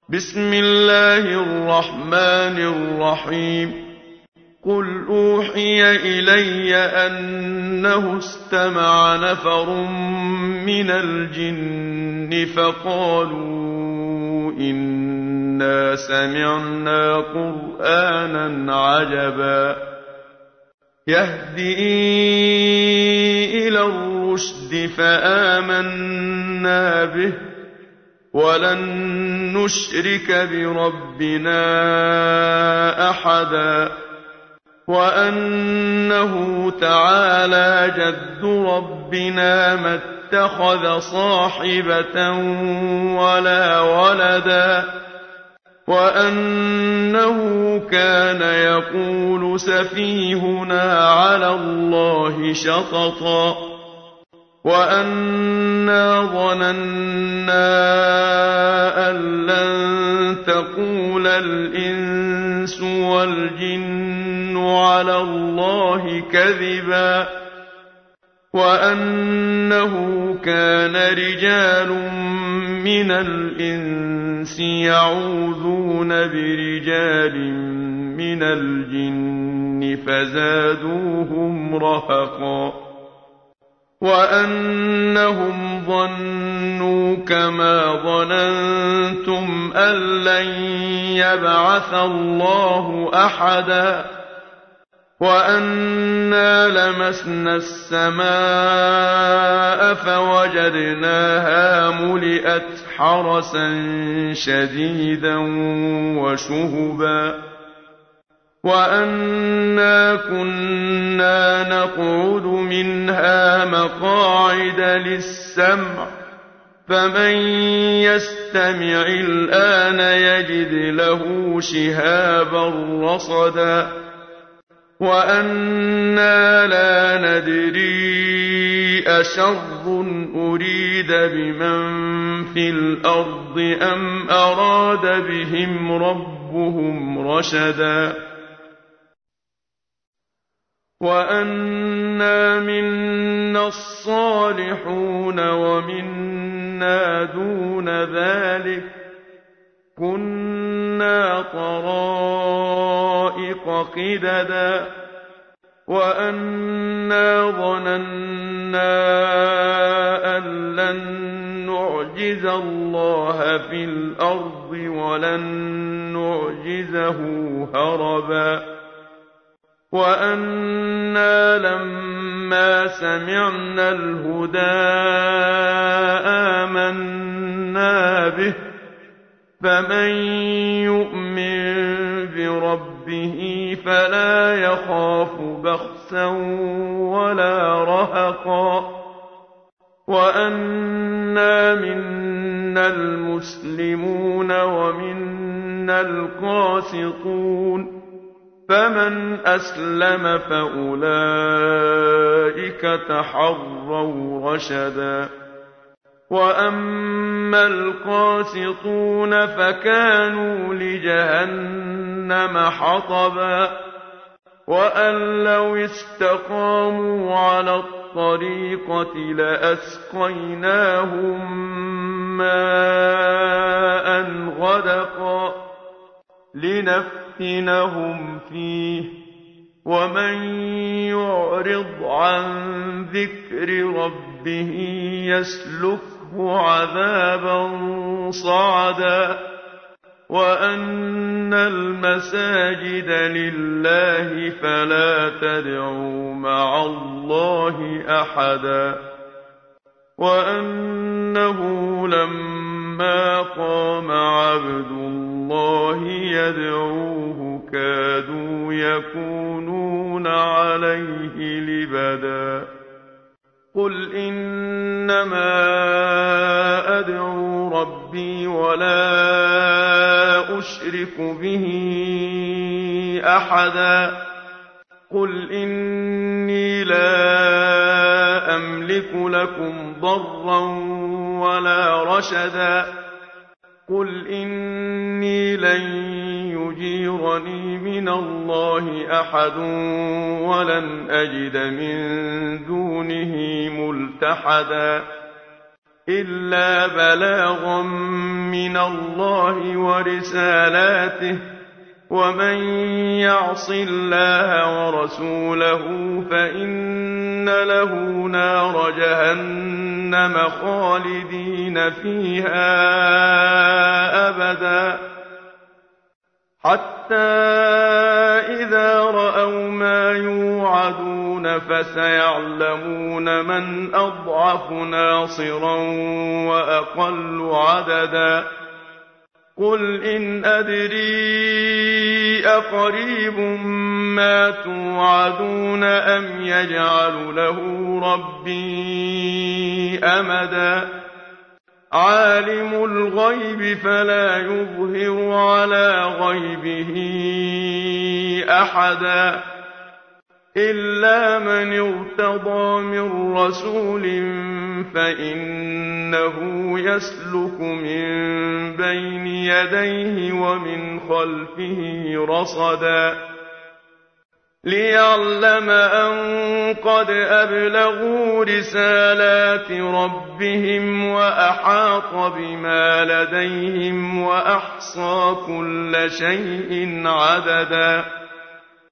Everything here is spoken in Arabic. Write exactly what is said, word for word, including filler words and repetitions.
بسم الله الرحمن الرحيم قل أوحي إلي أنه استمع نفر من الجن فقالوا إنا سمعنا قرآنا عجبا يهدي إلى الرشد فآمنا به ولن نشرك بربنا أحدا وأنه تعالى جد ربنا ما اتخذ صاحبة ولا ولدا وأنه كان يقول سفيهنا على الله شططا وأنا ظننا أن لن تقول الإنس والجن على الله كذبا وأنه كان رجال من الإنس يعوذون برجال من الجن فزادوهم رهقا وأنهم ظنوا كما ظننتم أن لن يبعث الله أحدا وأنا لمسنا السماء فوجدناها ملئت حرسا شديدا وشهبا وأنا كنا نقعد منها مقاعد للسمع فمن يستمع الآن يجد له شهابا رصدا وأنا لا ندري أشر أريد بمن في الأرض أم أراد بهم ربهم رشدا وأنا منا الصالحون ومنا دون ذلك كنا طرائق قددا وأنا ظننا أن لن نعجز الله في الأرض ولن نعجزه هربا وأنا لما سمعنا الهدى آمنا به فمن يؤمن بربه فلا يخاف بخسا ولا رهقا وأنا منا المسلمون ومنا القاسطون فمن أسلم فأولئك تحروا رشدا وأما القاسطون فكانوا لجهنم حطبا وأن لو استقاموا على الطريقة لأسقيناهم ماء غدقا لنفتنهم فيه ومن يعرض عن ذكر ربه يسلكه عذابا صعدا وأن المساجد لله فلا تدعوا مع الله أحدا وأنه لما قام عبد الله يدعوه كادوا يكونون عليه لبدا قل إنما أدعو ربي ولا أشرك به أحدا قل إني لا أملك لكم ضرا ولا رشدا قل إني لن يجيرني من الله أحد ولن أجد من دونه ملتحدا إلا بلاغا من الله ورسالاته ومن يعص الله ورسوله فإن له نار جهنم خالدين فيها أبدا حتى إذا رأوا ما يوعدون فسيعلمون من أضعف ناصرا وأقل عددا قل إن أدري أقريب ما توعدون أم يجعل له ربي أمدا عالم الغيب فلا يظهر على غيبه أحدا إلا من ارتضى من رسول فإنه يسلك من بين يديه ومن خلفه رصدا ليعلم أن قد أبلغوا رسالات ربهم وأحاط بما لديهم وأحصى كل شيء عددا